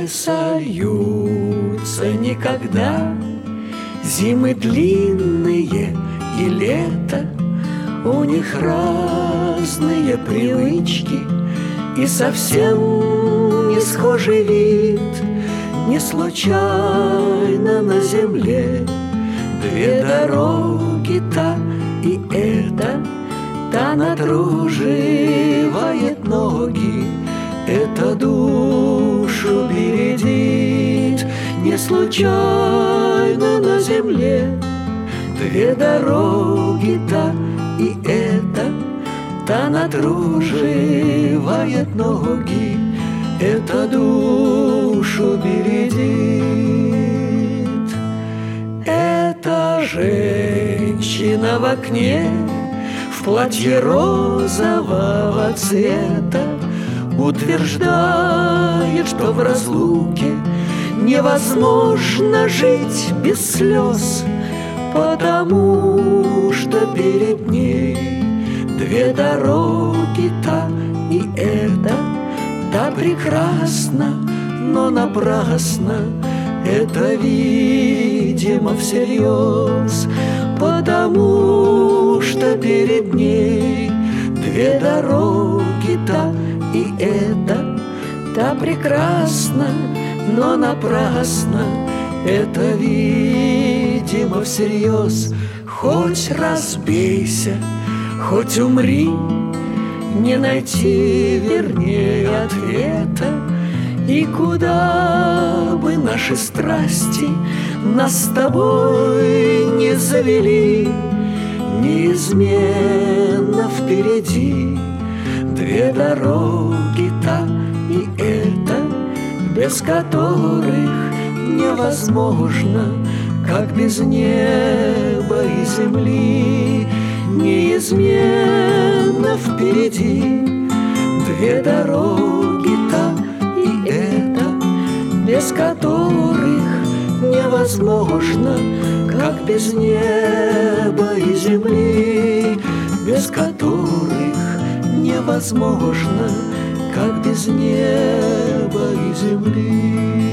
сольются никогда. Зимы длинные и лето, у них разные привычки и совсем не схожий вид. Не случайно на земле две дороги, та и эта. Та натруживает ноги, это душу бередит. Не случайно на земле две дороги, та и эта. Та натруживает ноги, это душу бередит. Это женщина в окне в платье розового цвета утверждает, что в разлуке невозможно жить без слез, потому что перед ней две дороги, та и эта. Та прекрасна, но напрасно, это, видимо, всерьез, потому что перед ней две дороги, та и эта. Та прекрасна, но напрасно, это, видимо, всерьез. Хоть разбейся, хоть умри, не найти, вернее, ответа. И куда бы наши страсти нас с тобой не завели, неизменно впереди две дороги, та и эта, без которых невозможно, как без неба и земли. Неизменно впереди две дороги, та и эта, без которых невозможно, как без неба и земли. Без которых невозможно, как без неба и земли.